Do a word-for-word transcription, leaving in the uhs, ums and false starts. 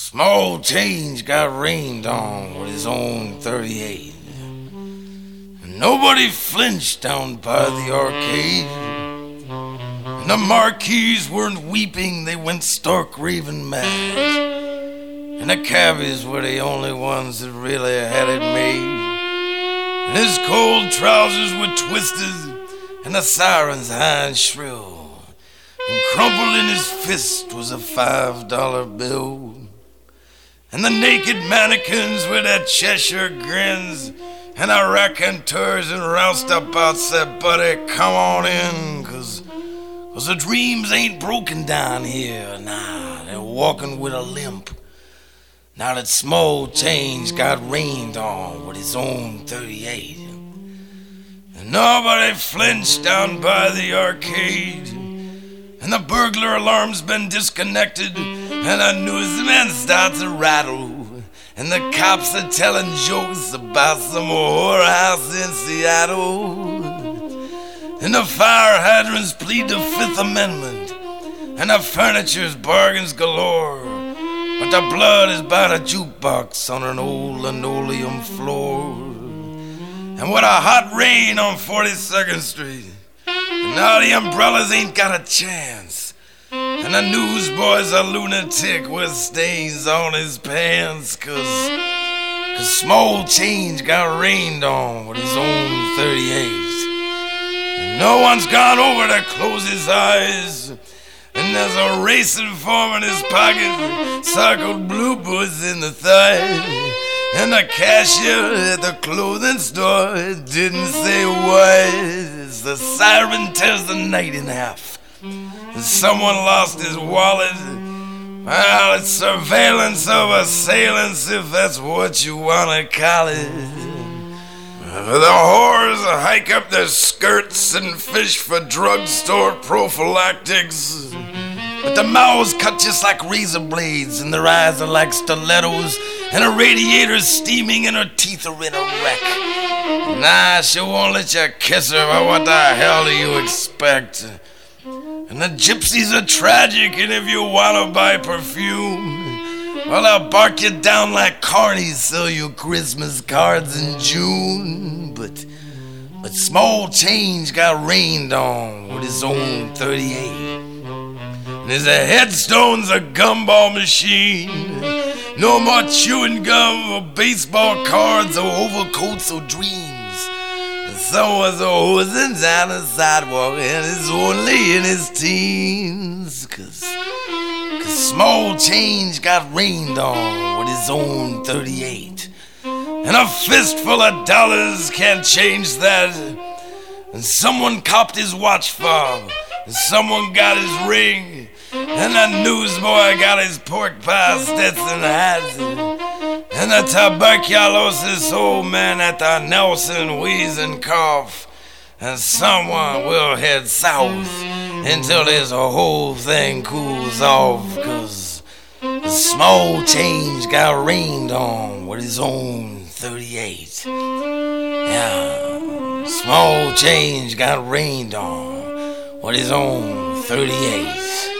Small Change got rained on with his own thirty-eight. And nobody flinched down by the arcade. And the marquees weren't weeping, they went stark raving mad. And the cabbies were the only ones that really had it made. And his cold trousers were twisted, and the sirens high and shrill. And crumpled in his fist was a five dollar bill. And the naked mannequins with their Cheshire grins, and the raconteurs and roustabouts said, buddy, come on in, cause, cause the dreams ain't broken down here. Nah, they're walking with a limp. Now that Small Change got rained on with his own thirty-eight. And nobody flinched down by the arcade. And the burglar alarm's been disconnected, and the newsman starts to rattle, and the cops are telling jokes about some whorehouse in Seattle. And the fire hydrants plead the Fifth Amendment, and the furniture's bargains galore. But the blood is by the jukebox on an old linoleum floor. And with a hot rain on forty-second Street, and now the umbrellas ain't got a chance. And the newsboy's a lunatic with stains on his pants. Cause, cause Small Change got rained on with his own thirty-eight. And no one's gone over to close his eyes. And there's a racing form in his pocket, circled blue boots in the thigh. And the cashier at the clothing store didn't say why. The siren tears the night in half. And someone lost his wallet. Well, it's surveillance of assailants, if that's what you want to call it. The whores hike up their skirts and fish for drugstore prophylactics. But the mouths cut just like razor blades, and their eyes are like stilettos, and her radiator's steaming and her teeth are in a wreck. Nah, she won't let you kiss her, but what the hell do you expect? And the gypsies are tragic, and if you wanna buy perfume, well, they'll bark you down like carnies, sell you Christmas cards in June. But, but Small Change got rained on with his own thirty-eight. And his headstone's a gumball machine. No more chewing gum or baseball cards or overcoats or dreams. And someone's hosing down the sidewalk and it's only in his teens. Cause, cause Small Change got rained on with his own thirty-eight. And a fistful of dollars can't change that. And someone copped his watch fob, and someone got his ring, and the newsboy got his pork pie Stetson hat. And the tuberculosis old man at the Nelson wheeze and cough. And someone will head south until this whole thing cools off. Cause the Small Change got rained on with his own thirty-eight. Yeah, Small Change got rained on with his own thirty-eight.